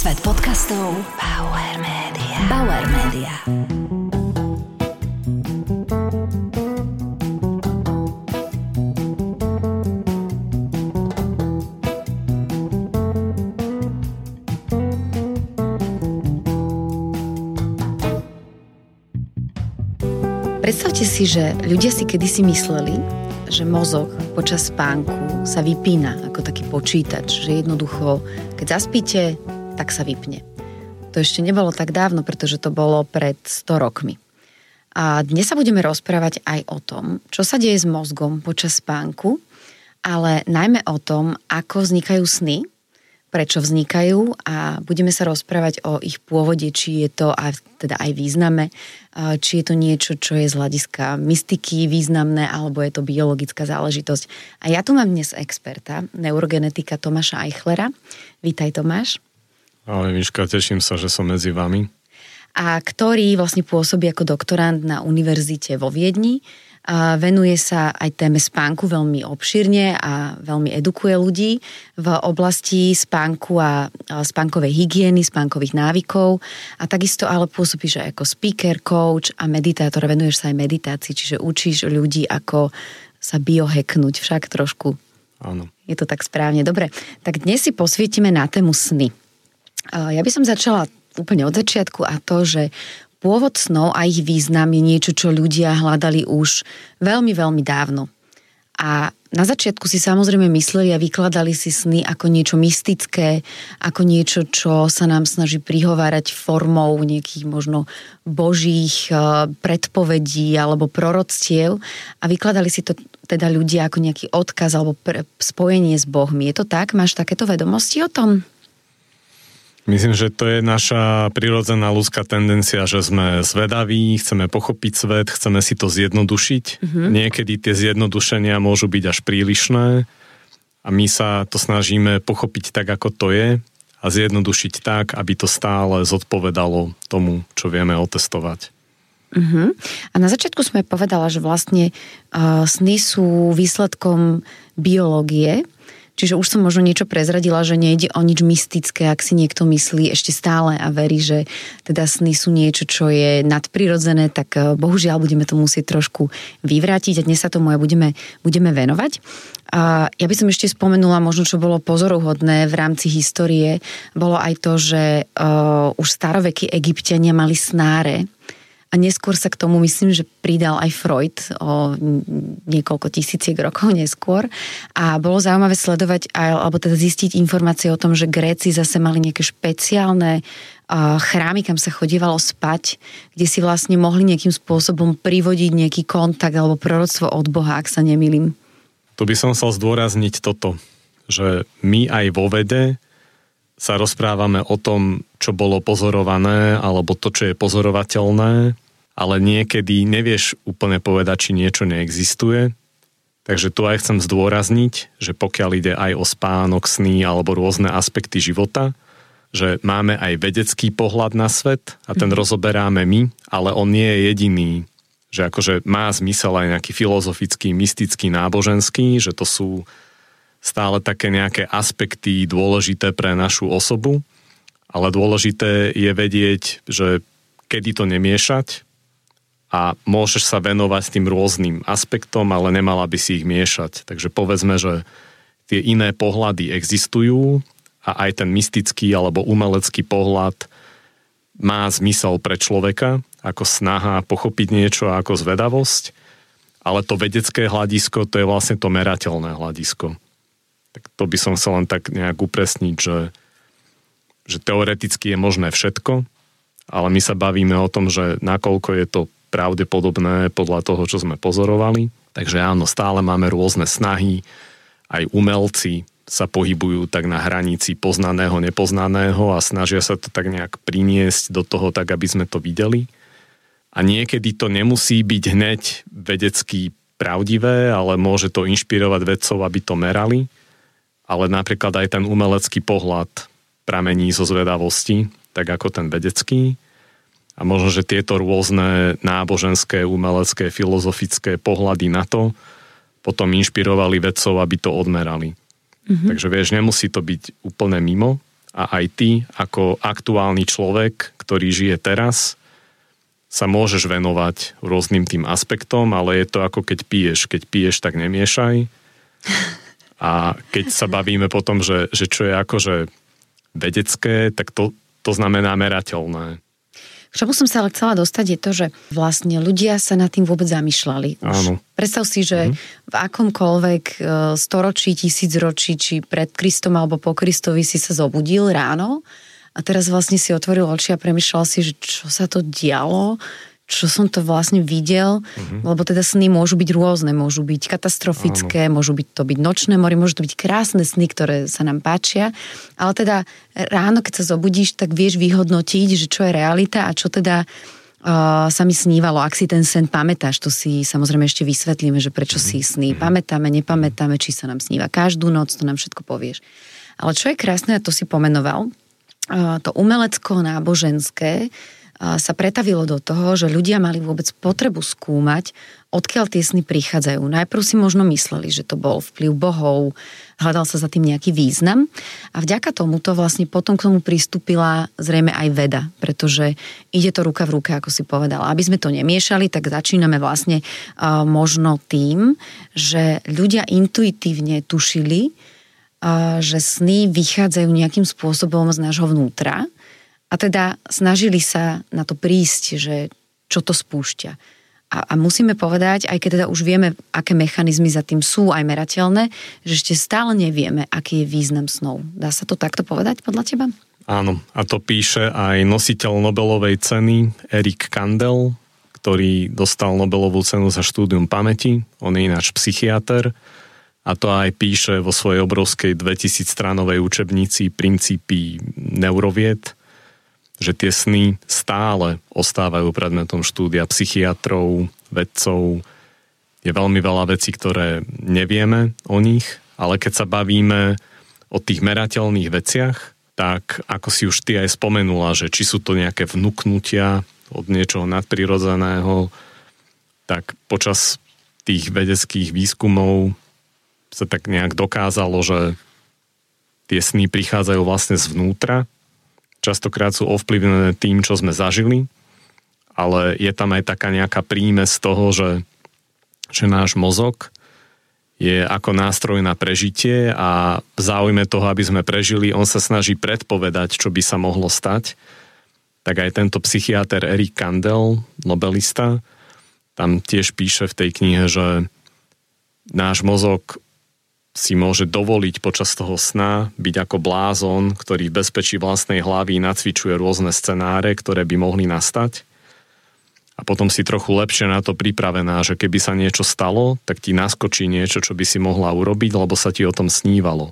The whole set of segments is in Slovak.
Svet podcastov Bauer Media. Bauer Media. Predstavte si, že ľudia si kedysi mysleli, že mozog počas spánku sa vypína ako taký počítač, že jednoducho, keď zaspíte, tak sa vypne. To ešte nebolo tak dávno, pretože to bolo pred 100 rokmi. A dnes sa budeme rozprávať aj o tom, čo sa deje s mozgom počas spánku, ale najmä o tom, ako vznikajú sny, prečo vznikajú a budeme sa rozprávať o ich pôvode, či je to teda aj význame, či je to niečo, čo je z hľadiska mystiky významné, alebo je to biologická záležitosť. A ja tu mám dnes experta, neurogenetika Tomáša Eichlera. Vítaj, Tomáš. Ahoj, Miška, teším sa, že som medzi vami. A ktorý vlastne pôsobí ako doktorand na univerzite vo Viedni. A venuje sa aj téme spánku veľmi obširne a veľmi edukuje ľudí v oblasti spánku a spánkovej hygieny, spánkových návykov a takisto ale pôsobíš aj ako speaker, coach a meditátor. Venuješ sa aj meditácii, čiže učíš ľudí, ako sa biohacknúť však trošku. Áno. Je to tak správne. Dobre, tak dnes si posvietime na tému sny. Ja by som začala úplne od začiatku a to, že pôvod snov a ich význam je niečo, čo ľudia hľadali už veľmi, veľmi dávno. A na začiatku si samozrejme mysleli a vykladali si sny ako niečo mystické, ako niečo, čo sa nám snaží prihovárať formou nejakých možno božích predpovedí alebo proroctiev a vykladali si to teda ľudia ako nejaký odkaz alebo spojenie s Bohmi. Je to tak? Máš takéto vedomosti o tom? Myslím, že to je naša prirodzená ľudská tendencia, že sme zvedaví, chceme pochopiť svet, chceme si to zjednodušiť. Niekedy tie zjednodušenia môžu byť až prílišné a my sa to snažíme pochopiť tak, ako to je a zjednodušiť tak, aby to stále zodpovedalo tomu, čo vieme otestovať. A na začiatku sme povedala, že vlastne sny sú výsledkom biológie. Čiže už som možno niečo prezradila, že nejde o nič mystické, ak si niekto myslí ešte stále a verí, že teda sny sú niečo, čo je nadprirodzené, tak bohužiaľ budeme to musieť trošku vyvrátiť a dnes sa tomu aj budeme venovať. A ja by som ešte spomenula možno, čo bolo pozoruhodné v rámci histórie, bolo aj to, že už starovekí Egypťania mali snáre. A neskôr sa k tomu myslím, že pridal aj Freud o niekoľko tisíciek rokov neskôr. A bolo zaujímavé sledovať, alebo teda zistiť informácie o tom, že Gréci zase mali nejaké špeciálne chrámy, kam sa chodievalo spať, kde si vlastne mohli nejakým spôsobom privodiť nejaký kontakt alebo proroctvo od Boha, ak sa nemýlim. Tu by som chcel zdôrazniť toto, že my aj vo vede sa rozprávame o tom, čo bolo pozorované, alebo to, čo je pozorovateľné, ale niekedy nevieš úplne povedať, či niečo neexistuje. Takže tu aj chcem zdôrazniť, že pokiaľ ide aj o spánok, sny alebo rôzne aspekty života, že máme aj vedecký pohľad na svet a ten rozoberáme my, ale on nie je jediný. Že akože má zmysel aj nejaký filozofický, mystický, náboženský, že to sú stále také nejaké aspekty dôležité pre našu osobu, ale dôležité je vedieť, že kedy to nemiešať a môžeš sa venovať tým rôznym aspektom, ale nemala by si ich miešať. Takže povedzme, že tie iné pohľady existujú a aj ten mystický alebo umelecký pohľad má zmysel pre človeka ako snaha pochopiť niečo ako zvedavosť, ale to vedecké hľadisko, to je vlastne to merateľné hľadisko. Tak to by som chcel len tak nejak upresniť, že teoreticky je možné všetko, ale my sa bavíme o tom, že nakoľko je to pravdepodobné podľa toho, čo sme pozorovali. Takže áno, stále máme rôzne snahy, aj umelci sa pohybujú tak na hranici poznaného, nepoznaného a snažia sa to tak nejak priniesť do toho tak, aby sme to videli. A niekedy to nemusí byť hneď vedecky pravdivé, ale môže to inšpirovať vedcov, aby to merali. Ale napríklad aj ten umelecký pohľad pramení zo zvedavosti, tak ako ten vedecký. A možno, že tieto rôzne náboženské, umelecké, filozofické pohľady na to potom inšpirovali vedcov, aby to odmerali. Takže vieš, nemusí to byť úplne mimo, a aj ty ako aktuálny človek, ktorý žije teraz, sa môžeš venovať rôznym tým aspektom, ale je to ako keď piješ. Keď piješ, tak nemiešaj. A keď sa bavíme potom, že čo je akože vedecké, tak to znamená merateľné. K čomu som sa ale chcela dostať je to, že vlastne ľudia sa nad tým vôbec zamýšľali. Áno. Predstav si, že v akomkoľvek storočí, tisícročí, či pred Kristom alebo po Kristovi si sa zobudil ráno a teraz vlastne si otvoril oči a premýšľal si, že čo sa to dialo, čo som to vlastne videl, lebo teda sny môžu byť rôzne, môžu byť katastrofické, môžu byť nočné mory, môžu to byť krásne sny, ktoré sa nám páčia, ale teda ráno, keď sa zobudíš, tak vieš vyhodnotiť, že čo je realita a čo teda sa mi snívalo. Ak si ten sen pamätáš, to si samozrejme ešte vysvetlíme, že prečo si sny pamätáme, nepamätáme, či sa nám sníva každú noc, to nám všetko povieš. Ale čo je krásne, a to si pomenoval, to umelecko-náboženské sa pretavilo do toho, že ľudia mali vôbec potrebu skúmať, odkiaľ tie sny prichádzajú. Najprv si možno mysleli, že to bol vplyv bohov, hľadal sa za tým nejaký význam a vďaka tomuto vlastne potom k tomu pristúpila zrejme aj veda, pretože ide to ruka v ruke, ako si povedala. Aby sme to nemiešali, tak začíname vlastne možno tým, že ľudia intuitívne tušili, že sny vychádzajú nejakým spôsobom z nášho vnútra. A teda snažili sa na to prísť, že čo to spúšťa. A musíme povedať, aj keď teda už vieme, aké mechanizmy za tým sú aj merateľné, že ešte stále nevieme, aký je význam snov. Dá sa to takto povedať podľa teba? Áno, a to píše aj nositeľ Nobelovej ceny Eric Kandel, ktorý dostal Nobelovú cenu za štúdium pamäti. On je ináč psychiater a to aj píše vo svojej obrovskej 2000-stranovej učebnici Princípy neurovied, že tie sny stále ostávajú predmetom štúdia psychiatrov, vedcov. Je veľmi veľa vecí, ktoré nevieme o nich, ale keď sa bavíme o tých merateľných veciach, tak ako si už ty aj spomenula, že či sú to nejaké vnuknutia od niečoho nadprirodzeného, tak počas tých vedeckých výskumov sa tak nejak dokázalo, že tie sny prichádzajú vlastne zvnútra. Častokrát sú ovplyvnené tým, čo sme zažili, ale je tam aj taká nejaká prímes toho, že náš mozog je ako nástroj na prežitie a v záujme toho, aby sme prežili, on sa snaží predpovedať, čo by sa mohlo stať. Tak aj tento psychiater Eric Kandel, nobelista, tam tiež píše v tej knihe, že náš mozog si môže dovoliť počas toho sna byť ako blázon, ktorý v bezpečí vlastnej hlavy nacvičuje rôzne scenáre, ktoré by mohli nastať. A potom si trochu lepšie na to pripravená, že keby sa niečo stalo, tak ti naskočí niečo, čo by si mohla urobiť, lebo sa ti o tom snívalo.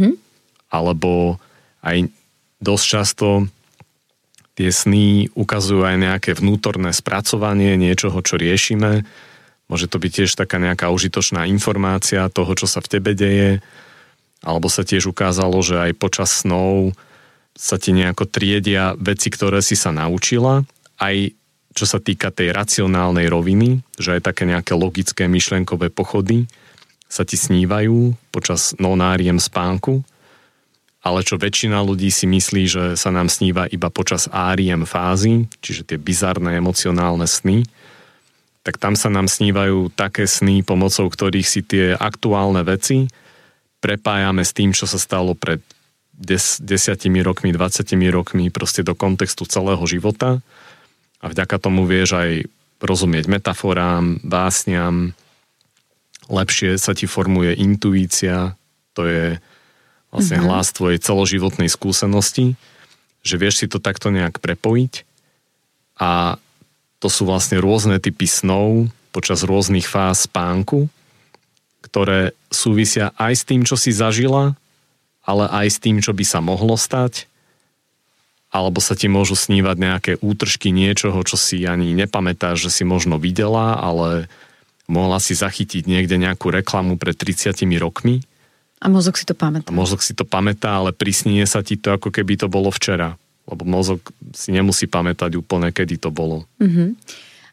Alebo aj dosť často tie sny ukazujú aj nejaké vnútorné spracovanie niečoho, čo riešime. Môže to byť tiež taká nejaká užitočná informácia toho, čo sa v tebe deje. Alebo sa tiež ukázalo, že aj počas snov sa ti nejako triedia veci, ktoré si sa naučila. Aj čo sa týka tej racionálnej roviny, že aj také nejaké logické myšlenkové pochody sa ti snívajú počas nonáriem spánku. Ale čo väčšina ľudí si myslí, že sa nám sníva iba počas áriem fázy, čiže tie bizarné emocionálne sny, tak tam sa nám snívajú také sny, pomocou ktorých si tie aktuálne veci prepájame s tým, čo sa stalo pred 10 rokmi, 20 rokmi, proste do kontextu celého života. A vďaka tomu vieš aj rozumieť metaforám, básniam, lepšie sa ti formuje intuícia, to je vlastne hlas tvojej celoživotnej skúsenosti, že vieš si to takto nejak prepojiť a to sú vlastne rôzne typy snov počas rôznych fáz spánku, ktoré súvisia aj s tým, čo si zažila, ale aj s tým, čo by sa mohlo stať, alebo sa ti môžu snívať nejaké útržky niečoho, čo si ani nepamätáš, že si možno videla, ale mohla si zachytiť niekde nejakú reklamu pred 30 rokmi. A mozog si to pamätá. A mozog si to pamätá, ale prisnie sa ti to, ako keby to bolo včera. Lebo mozog si nemusí pamätať úplne, kedy to bolo.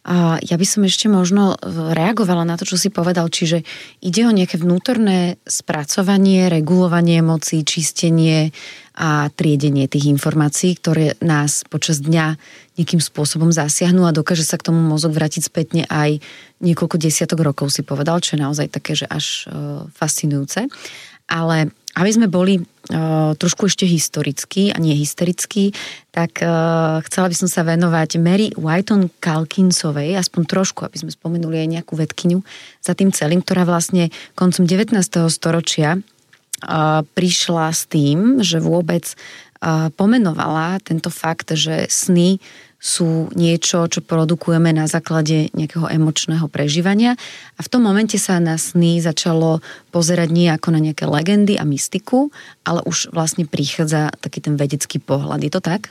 Ja by som ešte možno reagovala na to, čo si povedal, čiže ide o nejaké vnútorné spracovanie, regulovanie emócií, čistenie a triedenie tých informácií, ktoré nás počas dňa nejakým spôsobom zasiahnu a dokáže sa k tomu mozog vrátiť spätne aj niekoľko desiatok rokov, si povedal, čo je naozaj také, že až fascinujúce. Ale aby sme boli trošku ešte historickí a nie hysterickí, tak chcela by som sa venovať Mary Whiton Calkinsovej, aspoň trošku, aby sme spomenuli aj nejakú vedkyňu za tým celým, ktorá vlastne koncom 19. storočia prišla s tým, že vôbec pomenovala tento fakt, že sny sú niečo, čo produkujeme na základe nejakého emočného prežívania a v tom momente sa na sny začalo pozerať nie ako na nejaké legendy a mystiku, ale už vlastne prichádza taký ten vedecký pohľad. Je to tak?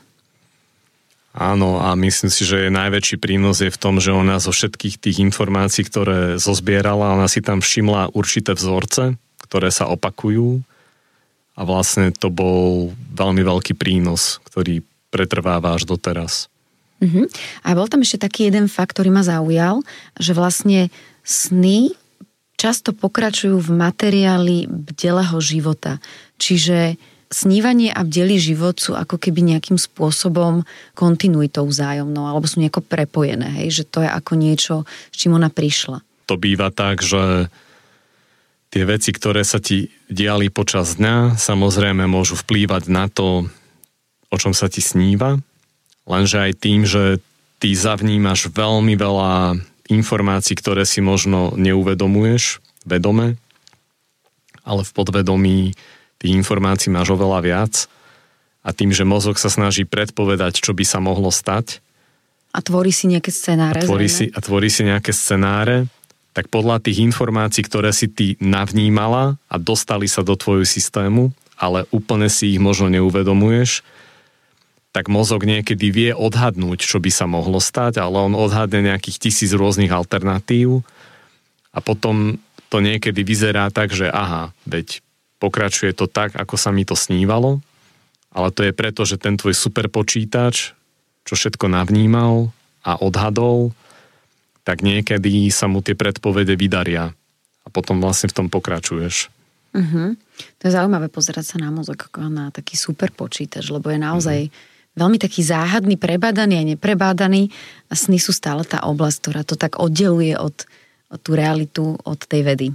Áno, a myslím si, že najväčší prínos je v tom, že ona zo všetkých tých informácií, ktoré zozbierala, ona si tam všimla určité vzorce, ktoré sa opakujú a vlastne to bol veľmi veľký prínos, ktorý pretrváva až doteraz. Uh-huh. A bol tam ešte taký jeden fakt, ktorý ma zaujal, že vlastne sny často pokračujú v materiáli bdelého života. Čiže snívanie a bdelý život sú ako keby nejakým spôsobom kontinuitou vzájomnou, alebo sú nejako prepojené, hej? Že to je ako niečo, s čím ona prišla. To býva tak, že tie veci, ktoré sa ti diali počas dňa, samozrejme môžu vplývať na to, o čom sa ti sníva, lenže aj tým, že ty zavnímaš veľmi veľa informácií, ktoré si možno neuvedomuješ vedome, ale v podvedomí tých informácií máš oveľa viac a tým, že mozog sa snaží predpovedať, čo by sa mohlo stať a tvorí si nejaké scenáre. A tvorí si nejaké scenáre, tak podľa tých informácií, ktoré si ty navnímala a dostali sa do tvojho systému, ale úplne si ich možno neuvedomuješ, tak mozog niekedy vie odhadnúť, čo by sa mohlo stať, ale on odhadne nejakých 1000 rôznych alternatív a potom to niekedy vyzerá tak, že aha, veď pokračuje to tak, ako sa mi to snívalo, ale to je preto, že ten tvoj superpočítač, čo všetko navnímal a odhadol, tak niekedy sa mu tie predpovede vydaria a potom vlastne v tom pokračuješ. Uh-huh. To je zaujímavé pozerať sa na mozog ako na taký superpočítač, lebo je naozaj veľmi taký záhadný, prebádaný a neprebádaný a sny sú stále tá oblasť, ktorá to tak oddeluje od tú realitu od tej vedy.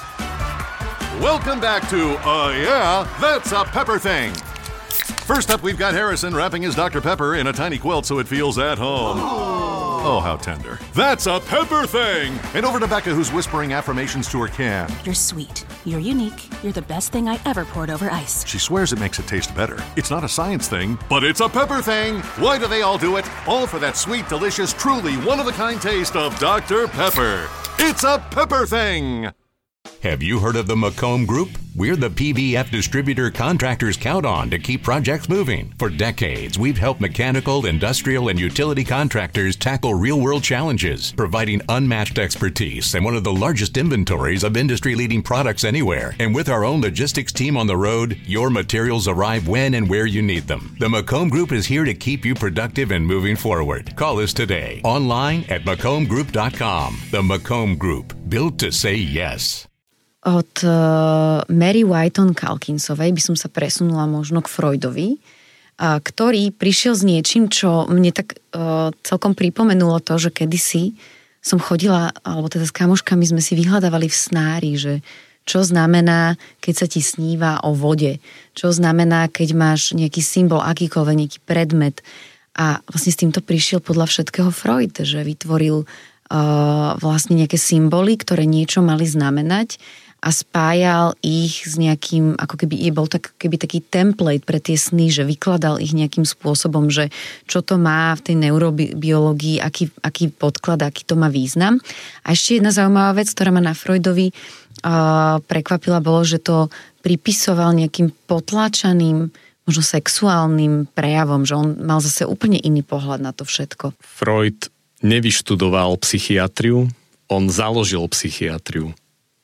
Welcome back to Yeah, That's a Pepper Thing. First up, we've got Harrison wrapping his Dr. Pepper in a tiny quilt so it feels at home. Oh, how tender. That's a Pepper Thing! And over to Becca, who's whispering affirmations to her can. You're sweet. You're unique. You're the best thing I ever poured over ice. She swears it makes it taste better. It's not a science thing, but it's a Pepper Thing! Why do they all do it? All for that sweet, delicious, truly one-of-a-kind taste of Dr. Pepper. It's a Pepper Thing! Have you heard of the Macomb Group? We're the PVF distributor contractors count on to keep projects moving. For decades, we've helped mechanical, industrial, and utility contractors tackle real-world challenges, providing unmatched expertise and one of the largest inventories of industry-leading products anywhere. And with our own logistics team on the road, your materials arrive when and where you need them. The Macomb Group is here to keep you productive and moving forward. Call us today, online at macombgroup.com. The Macomb Group, built to say yes. Od Mary Whiton Calkinsovej by som sa presunula možno k Freudovi, ktorý prišiel s niečím, čo mne tak celkom pripomenulo to, že kedysi som chodila, alebo teda s kamoškami sme si vyhľadávali v snári, že čo znamená, keď sa ti sníva o vode, čo znamená, keď máš nejaký symbol, akýkoľvek, nejaký predmet. A vlastne s týmto prišiel podľa všetkého Freud, že vytvoril vlastne nejaké symboly, ktoré niečo mali znamenať a spájal ich s nejakým, ako keby bol keby taký template pre tie sny, že vykladal ich nejakým spôsobom, že čo to má v tej neurobiológii, aký podklad, aký to má význam. A ešte jedna zaujímavá vec, ktorá ma na Freudovi prekvapila, bolo, že to pripisoval nejakým potláčaným, možno sexuálnym prejavom, že on mal zase úplne iný pohľad na to všetko. Freud nevyštudoval psychiatriu, on založil psychiatriu.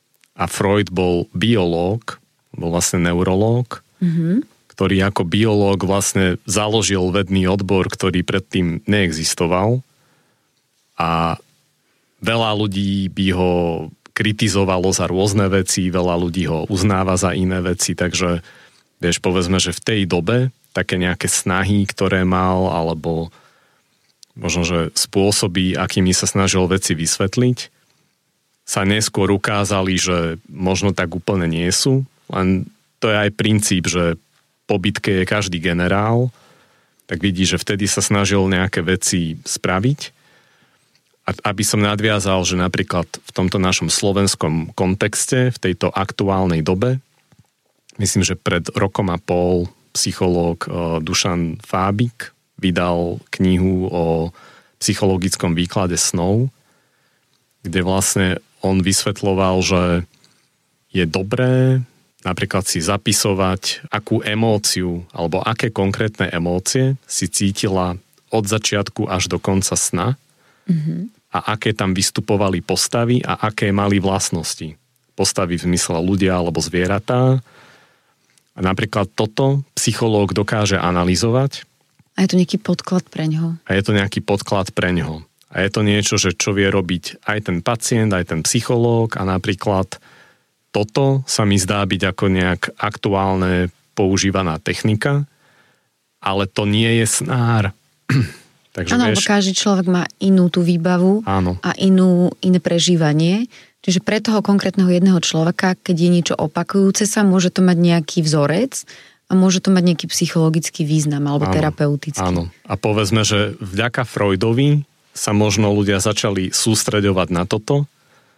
A Freud bol biológ, bol vlastne neurológ, ktorý ako biológ vlastne založil vedný odbor, ktorý predtým neexistoval. A veľa ľudí by ho kritizovalo za rôzne veci, veľa ľudí ho uznáva za iné veci, takže vieš, povedzme, že v tej dobe také nejaké snahy, ktoré mal, alebo možno, že spôsoby, akými sa snažil veci vysvetliť, sa neskôr ukázali, že možno tak úplne nie sú, len to je aj princíp, že po bitke je každý generál, tak vidí, že vtedy sa snažil nejaké veci spraviť. A aby som nadviazal, že napríklad v tomto našom slovenskom kontexte, v tejto aktuálnej dobe, myslím, že pred rokom a pol psychológ Dušan Fábik vydal knihu o psychologickom výklade snov, kde vlastne on vysvetľoval, že je dobré napríklad si zapisovať, akú emóciu alebo aké konkrétne emócie si cítila od začiatku až do konca sna a aké tam vystupovali postavy a aké mali vlastnosti. Postavy v zmysle ľudia alebo zvieratá. A napríklad toto psychológ dokáže analyzovať. A je to nejaký podklad pre ňoho. A je to nejaký podklad pre ňoho. A je to niečo, že čo vie robiť aj ten pacient, aj ten psychológ a napríklad toto sa mi zdá byť ako nejak aktuálne používaná technika, ale to nie je snár. Takže áno, lebo každý človek má inú tú výbavu a iné prežívanie. Čiže pre toho konkrétneho jedného človeka, keď je niečo opakujúce sa, môže to mať nejaký vzorec a môže to mať nejaký psychologický význam alebo terapeutický. Áno. A povedzme, že vďaka Freudovi sa možno ľudia začali sústreďovať na toto,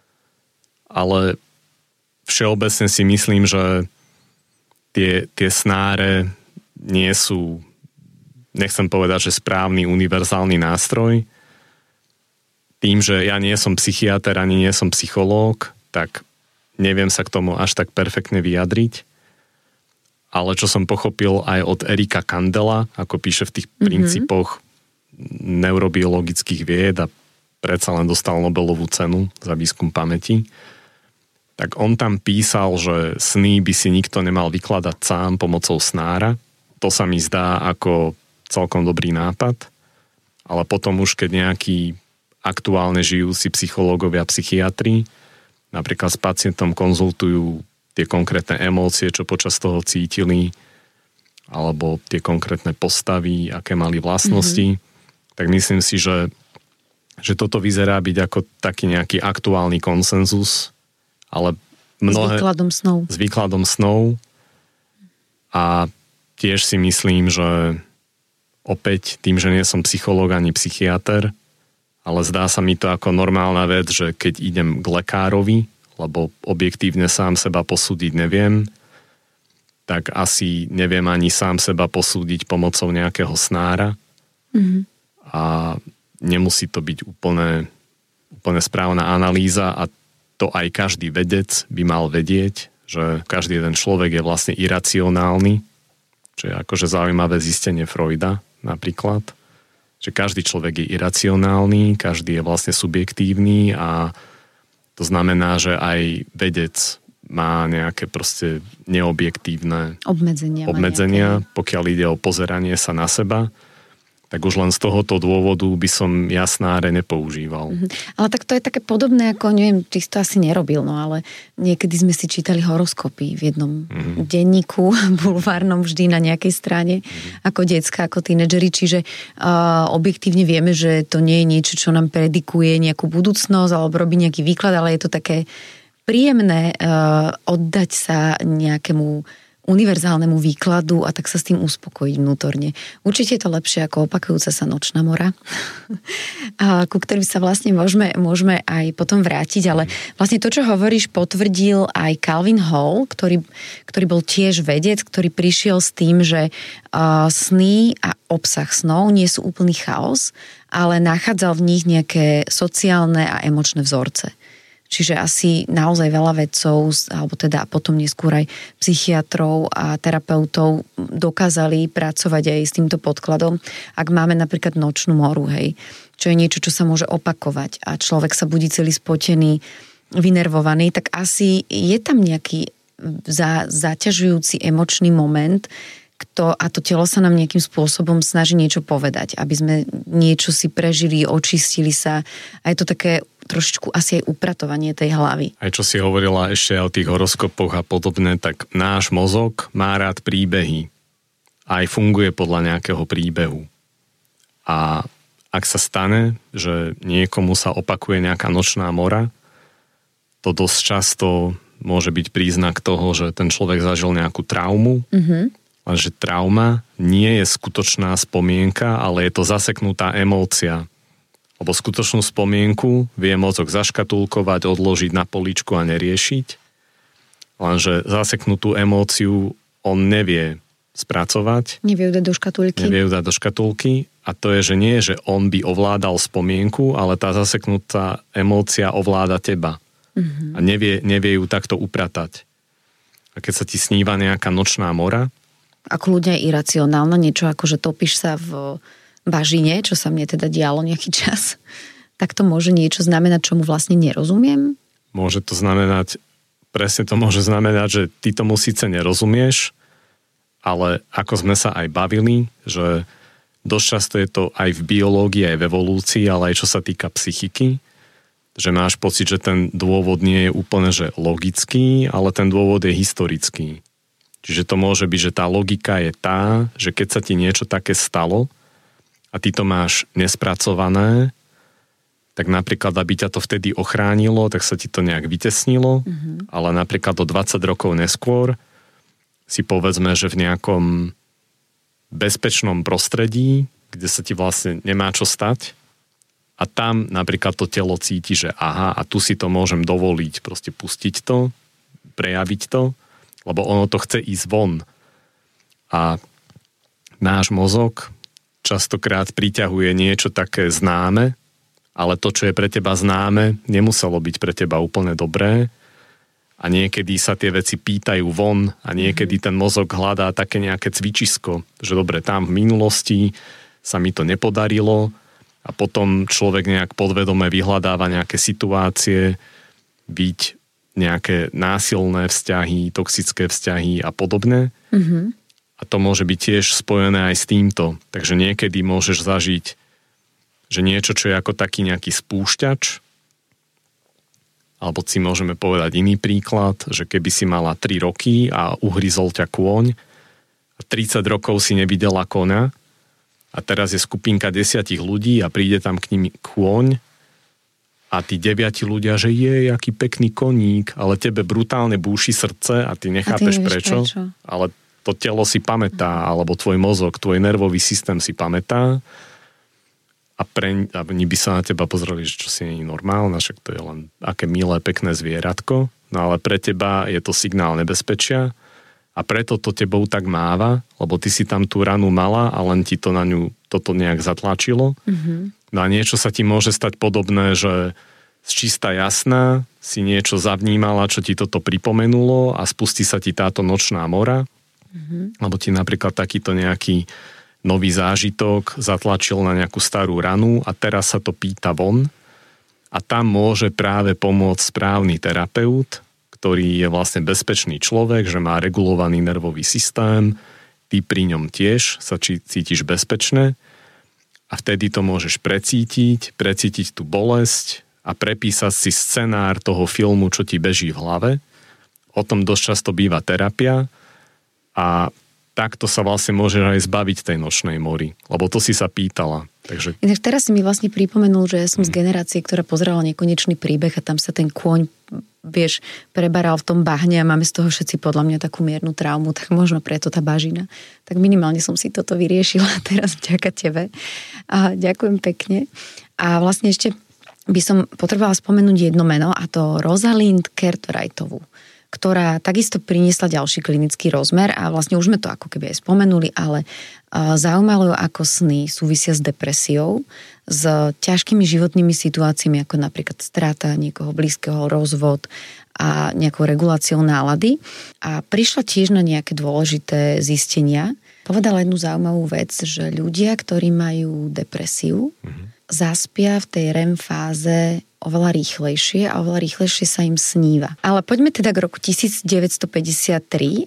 ale všeobecne si myslím, že tie snáre nie sú, nechcem povedať, že správny univerzálny nástroj. Tým, že ja nie som psychiater ani nie som psychológ, tak neviem sa k tomu až tak perfektne vyjadriť. Ale čo som pochopil aj od Erika Kandela, ako píše v tých princípoch neurobiologických vied a predsa len dostal Nobelovú cenu za výskum pamäti, tak on tam písal, že sny by si nikto nemal vykladať sám pomocou snára. To sa mi zdá ako celkom dobrý nápad, ale potom už keď nejaký aktuálne žijúci psychológovia, psychiatri napríklad s pacientom konzultujú tie konkrétne emócie, čo počas toho cítili, alebo tie konkrétne postavy, aké mali vlastnosti, tak myslím si, že toto vyzerá byť ako taký nejaký aktuálny konsenzus, ale mnohé... S výkladom snov. A tiež si myslím, že opäť tým, že nie som psychológ ani psychiater, ale zdá sa mi to ako normálna vec, že keď idem k lekárovi, lebo objektívne sám seba posúdiť neviem, tak asi neviem ani sám seba posúdiť pomocou nejakého snára. A nemusí to byť úplne správna analýza a to aj každý vedec by mal vedieť, že každý jeden človek je vlastne iracionálny, čo je akože zaujímavé zistenie Freuda napríklad. Že každý človek je iracionálny, každý je vlastne subjektívny a to znamená, že aj vedec má nejaké proste neobjektívne obmedzenia, pokiaľ ide o pozeranie sa na seba. Tak už len z tohoto dôvodu by som ja snáre nepoužíval. Ale tak to je také podobné, ako neviem, ty si to asi nerobil, no ale niekedy sme si čítali horoskopy v jednom denníku, bulvárnom vždy na nejakej strane, ako decka, ako tínedžeri, čiže objektívne vieme, že to nie je niečo, čo nám predikuje nejakú budúcnosť alebo robí nejaký výklad, ale je to také príjemné oddať sa nejakému univerzálnemu výkladu a tak sa s tým uspokojiť vnútorne. Určite je to lepšie ako opakujúca sa nočná mora, ku ktorým sa vlastne môžeme aj potom vrátiť, ale vlastne to, čo hovoríš, potvrdil aj Calvin Hall, ktorý bol tiež vedec, ktorý prišiel s tým, že sny a obsah snov nie sú úplný chaos, ale nachádzal v nich nejaké sociálne a emočné vzorce. Čiže asi naozaj veľa vedcov, alebo teda potom neskôr aj psychiatrov a terapeutov dokázali pracovať aj s týmto podkladom. Ak máme napríklad nočnú moru, hej, čo je niečo, čo sa môže opakovať a človek sa budí celý spotený, vynervovaný, tak asi je tam nejaký zaťažujúci emočný moment, a to telo sa nám nejakým spôsobom snaží niečo povedať, aby sme niečo si prežili, očistili sa. A je to také trošičku asi aj upratovanie tej hlavy. Aj čo si hovorila ešte o tých horoskopoch a podobne, tak náš mozog má rád príbehy. Aj funguje podľa nejakého príbehu. A ak sa stane, že niekomu sa opakuje nejaká nočná mora, to dosť často môže byť príznak toho, že ten človek zažil nejakú traumu, lenže trauma nie je skutočná spomienka, ale je to zaseknutá emócia. Lebo skutočnú spomienku vie mozog zaškatulkovať, odložiť na políčku a neriešiť, lenže zaseknutú emóciu on nevie spracovať. Nevie ju dať do škatulky. A to je, že nie, že on by ovládal spomienku, ale tá zaseknutá emócia ovláda teba. A nevie ju takto upratať. A keď sa ti sníva nejaká nočná mora, ako ľudia je iracionálna, niečo ako, že topíš sa v bažine, čo sa mne teda dialo nejaký čas, tak to môže niečo znamenať, čomu vlastne nerozumiem? Môže to znamenať, presne to môže znamenať, že ty tomu síce nerozumieš, ale ako sme sa aj bavili, že dosť často je to aj v biológii, aj v evolúcii, ale aj čo sa týka psychiky, že máš pocit, že ten dôvod nie je úplne že logický, ale ten dôvod je historický. Čiže to môže byť, že tá logika je tá, že keď sa ti niečo také stalo a ty to máš nespracované, tak napríklad, aby ťa to vtedy ochránilo, tak sa ti to nejak vytesnilo, ale napríklad do 20 rokov neskôr si povedzme, že v nejakom bezpečnom prostredí, kde sa ti vlastne nemá čo stať a tam napríklad to telo cíti, že aha, a tu si to môžem dovoliť, proste pustiť to, prejaviť to, lebo ono to chce ísť von. A náš mozog častokrát priťahuje niečo také známe, ale to, čo je pre teba známe, nemuselo byť pre teba úplne dobré. A niekedy sa tie veci pýtajú von a niekedy ten mozog hľadá také nejaké cvičisko, že dobre, tam v minulosti sa mi to nepodarilo a potom človek nejak podvedome vyhľadáva nejaké situácie, byť nejaké násilné vzťahy, toxické vzťahy a podobne. A to môže byť tiež spojené aj s týmto. Takže niekedy môžeš zažiť, že niečo, čo je ako taký nejaký spúšťač, alebo si môžeme povedať iný príklad, že keby si mala 3 roky a uhryzol ťa kôň a 30 rokov si nevidela koňa a teraz je skupinka 10 ľudí a príde tam k nimi kôň a tí 9 ľudia, že je, aký pekný koník, ale tebe brutálne búši srdce a ty nechápeš prečo, ale to telo si pamätá, alebo tvoj mozog, tvoj nervový systém si pamätá a oni by sa na teba pozreli, že čo si nie je normálne, však to je len aké milé, pekné zvieratko, no ale pre teba je to signál nebezpečia a preto to tebou tak máva, lebo ty si tam tú ranu mala a len ti to na ňu toto nejak zatlačilo. No a niečo sa ti môže stať podobné, že z čista jasná si niečo zavnímala, čo ti toto pripomenulo a spustí sa ti táto nočná mora, lebo ti napríklad takýto nejaký nový zážitok zatlačil na nejakú starú ranu a teraz sa to pýta von a tam môže práve pomôcť správny terapeut, ktorý je vlastne bezpečný človek, že má regulovaný nervový systém, ty pri ňom tiež sa cítiš bezpečne a vtedy to môžeš precítiť tú bolesť a prepísať si scenár toho filmu, čo ti beží v hlave. O tom dosť často býva terapia a takto sa vlastne môžeš aj zbaviť tej nočnej mory, lebo to si sa pýtala. Takže... Inak teraz si mi vlastne pripomenul, že ja som z generácie, ktorá pozerala Nekonečný príbeh a tam sa ten kôň, vieš, prebaral v tom bahne a máme z toho všetci podľa mňa takú miernu traumu, tak možno preto tá bažina. Tak minimálne som si toto vyriešila teraz vďaka tebe. A ďakujem pekne. A vlastne ešte by som potrebovala spomenúť jedno meno a to Rosalind Cartwrightovú, ktorá takisto priniesla ďalší klinický rozmer a vlastne už sme to ako keby aj spomenuli, ale zaujímalo ju, ako sny súvisia s depresiou, s ťažkými životnými situáciami, ako napríklad strata niekoho blízkeho, rozvod a nejakou reguláciou nálady. A prišla tiež na nejaké dôležité zistenia. Povedala jednu zaujímavú vec, že ľudia, ktorí majú depresiu, zaspia v tej REM fáze oveľa rýchlejšie a oveľa rýchlejšie sa im sníva. Ale poďme teda k roku 1953 a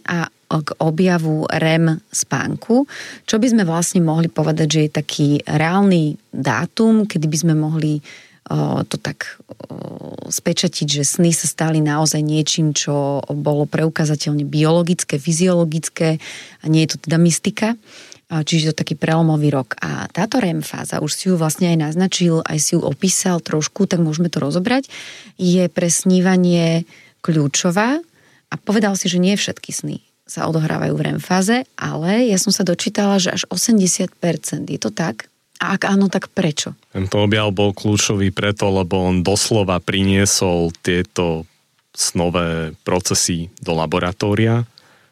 k objavu REM spánku. Čo by sme vlastne mohli povedať, že je taký reálny dátum, kedy by sme mohli to tak spečatiť, že sny sa stali naozaj niečím, čo bolo preukázateľne biologické, fyziologické a nie je to teda mystika. Čiže to taký prelomový rok. A táto REM fáza, už si ju vlastne aj naznačil, aj si ju opísal trošku, tak môžeme to rozobrať, je pre snívanie kľúčová a povedal si, že nie všetky sny sa odohrávajú v REM fáze, ale ja som sa dočítala, že až 80%. Je to tak? A ak áno, tak prečo? Tento objav bol kľúčový preto, lebo on doslova priniesol tieto snové procesy do laboratória.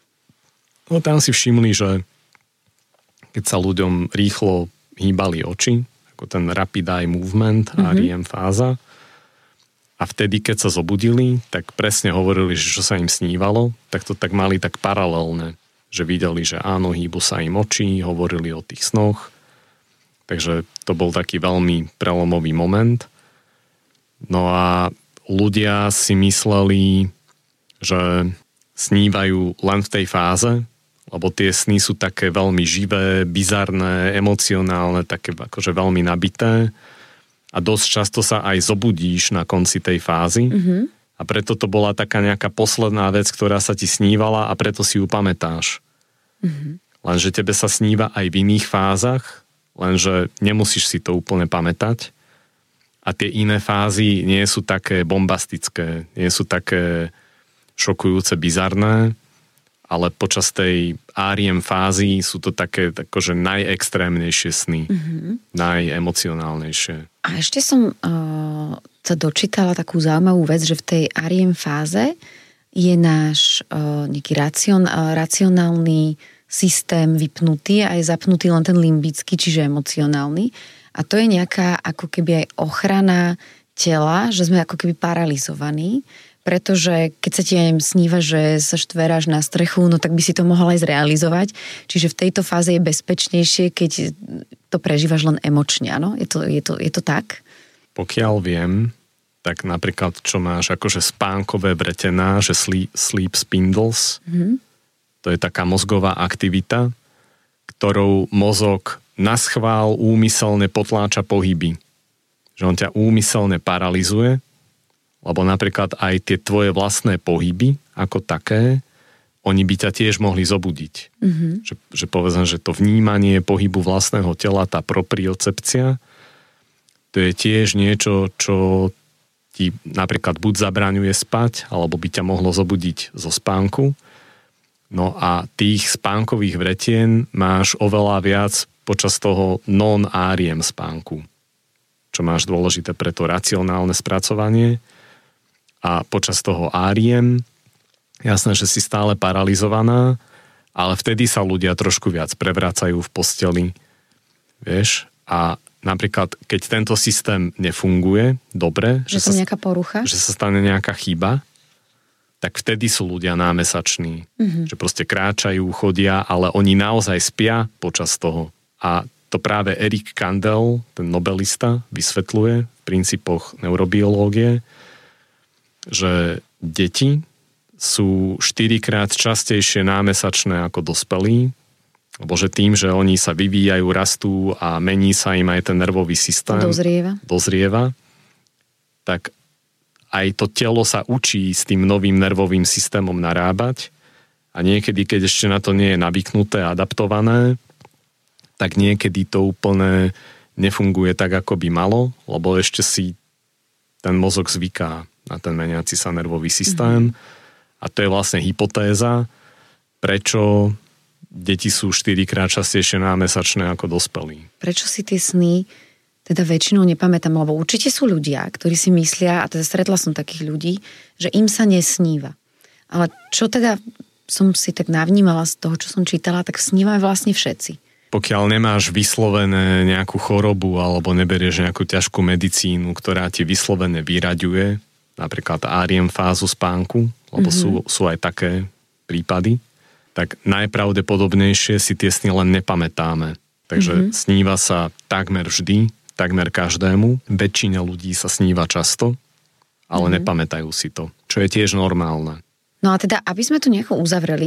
No tam si všimli, že keď sa ľuďom rýchlo hýbali oči, ako ten rapid eye movement, REM fáza, a vtedy, keď sa zobudili, tak presne hovorili, že čo sa im snívalo, tak to tak mali tak paralelne, že videli, že áno, hýbu sa im oči, hovorili o tých snoch. Takže to bol taký veľmi prelomový moment. No a ľudia si mysleli, že snívajú len v tej fáze, lebo tie sny sú také veľmi živé, bizarné, emocionálne, také akože veľmi nabité a dosť často sa aj zobudíš na konci tej fázy a preto to bola taká nejaká posledná vec, ktorá sa ti snívala a preto si ju pamätáš. Lenže tebe sa sníva aj v iných fázach, lenže nemusíš si to úplne pamätať a tie iné fázy nie sú také bombastické, nie sú také šokujúce, bizarné, ale počas tej REM fázy sú to také akože najextrémnejšie sny, najemocionálnejšie. A ešte som sa dočítala takú zaujímavú vec, že v tej REM fáze je náš nejaký racionálny systém vypnutý a je zapnutý len ten limbický, čiže emocionálny. A to je nejaká ako keby aj ochrana tela, že sme ako keby paralizovaní, pretože keď sa ti aj sníva, že sa štveráš na strechu, no tak by si to mohol aj zrealizovať. Čiže v tejto fáze je bezpečnejšie, keď to prežívaš len emočne, áno? Je to tak? Pokiaľ viem, tak napríklad, čo máš akože spánkové vretená, že sleep spindles, to je taká mozgová aktivita, ktorou mozog naschvál úmyselne potláča pohyby. Že on ťa úmyselne paralizuje, lebo napríklad aj tie tvoje vlastné pohyby ako také, oni by ťa tiež mohli zobudiť. Že povedzme, že to vnímanie pohybu vlastného tela, tá propriocepcia, to je tiež niečo, čo ti napríklad buď zabraňuje spať, alebo by ťa mohlo zobudiť zo spánku. No a tých spánkových vretien máš oveľa viac počas toho non-REM spánku, čo máš dôležité pre to racionálne spracovanie. A počas toho REM, jasné, že si stále paralizovaná, ale vtedy sa ľudia trošku viac prevracajú v posteli, vieš, a napríklad, keď tento systém nefunguje dobre, že sa nejaká porucha, že sa stane nejaká chyba, tak vtedy sú ľudia námesační. Že proste kráčajú, chodia, ale oni naozaj spia počas toho. A to práve Eric Kandel, ten nobelista, vysvetľuje v princípoch neurobiológie, že deti sú 4-krát častejšie námesačné ako dospelí, lebo že tým, že oni sa vyvíjajú, rastú a mení sa im aj ten nervový systém. Dozrieva. Tak aj to telo sa učí s tým novým nervovým systémom narábať a niekedy, keď ešte na to nie je navyknuté, adaptované, tak niekedy to úplne nefunguje tak, ako by malo, lebo ešte si ten mozog zvyká na ten meniaci sa nervový systém. A to je vlastne hypotéza, prečo deti sú 4-krát častejšie námesačné ako dospelí. Prečo si tie sny teda väčšinou nepamätám, lebo určite sú ľudia, ktorí si myslia, a teda stretla som takých ľudí, že im sa nesníva. Ale čo teda som si tak navnímala z toho, čo som čítala, tak snívame vlastne všetci. Pokiaľ nemáš vyslovené nejakú chorobu alebo neberieš nejakú ťažkú medicínu, ktorá ti vyslovene vyraďuje, napríklad REM fázu spánku, lebo sú aj také prípady, tak najpravdepodobnejšie si tie sny len nepamätáme. Takže sníva sa takmer vždy, takmer každému. Väčšine ľudí sa sníva často, ale nepamätajú si to, čo je tiež normálne. No a teda, aby sme to nejako uzavreli,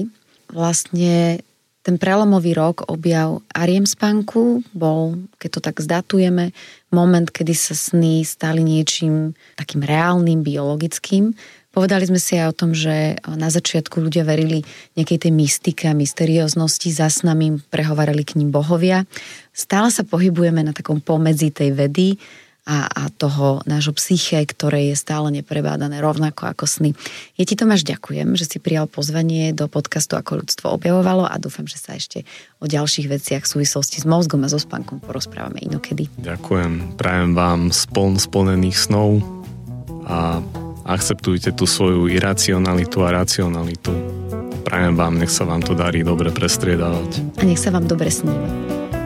vlastne ten prelomový rok, objav REM spánku, bol, keď to tak zdatujeme, moment, kedy sa sny stali niečím takým reálnym, biologickým. Povedali sme si aj o tom, že na začiatku ľudia verili nejakej tej mystike a mysterióznosti, za snami prehovarali k ním bohovia. Stále sa pohybujeme na takom pomedzi tej vedy a toho nášho psyché, ktoré je stále neprebádané rovnako ako sny. Ja ti, Tomáš, ďakujem, že si prijal pozvanie do podcastu Ako ľudstvo objavovalo a dúfam, že sa ešte o ďalších veciach v súvislosti s mozgom a so spánkom porozprávame inokedy. Ďakujem. Prajem vám splnených snov a akceptujte tú svoju iracionalitu a racionalitu. Prajem vám, nech sa vám to darí dobre prestriedávať. A nech sa vám dobre sníva.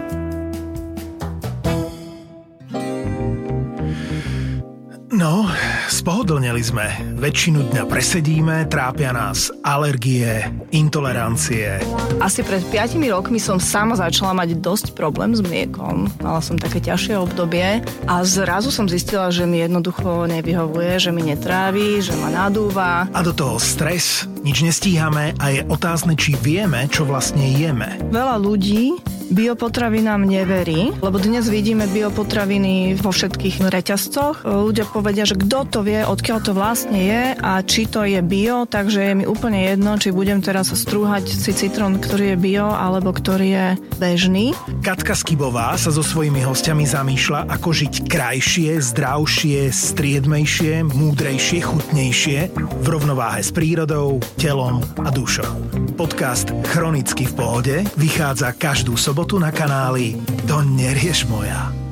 No, spohodlneli sme. Väčšinu dňa presedíme, trápia nás alergie, intolerancie. Asi pred 5 rokmi som sama začala mať dosť problém s mliekom. Mala som také ťažšie obdobie a zrazu som zistila, že mi jednoducho nevyhovuje, že mi netrávi, že ma nadúva. A do toho stres, nič nestíhame a je otázne, či vieme, čo vlastne jeme. Veľa ľudí biopotravinám neverí, lebo dnes vidíme biopotraviny vo všetkých reťazcoch. Ľudia povedia, že kto to vie, odkiaľ to vlastne je a či to je bio, takže je mi úplne jedno, či budem teraz strúhať si citrón, ktorý je bio, alebo ktorý je bežný. Katka Skibová sa so svojimi hostiami zamýšľa, ako žiť krajšie, zdravšie, striedmejšie, múdrejšie, chutnejšie, v rovnováhe s prírodou, telom a dušou. Podcast Chronicky v pohode vychádza každú sobotu na kanáli To nerieš moja.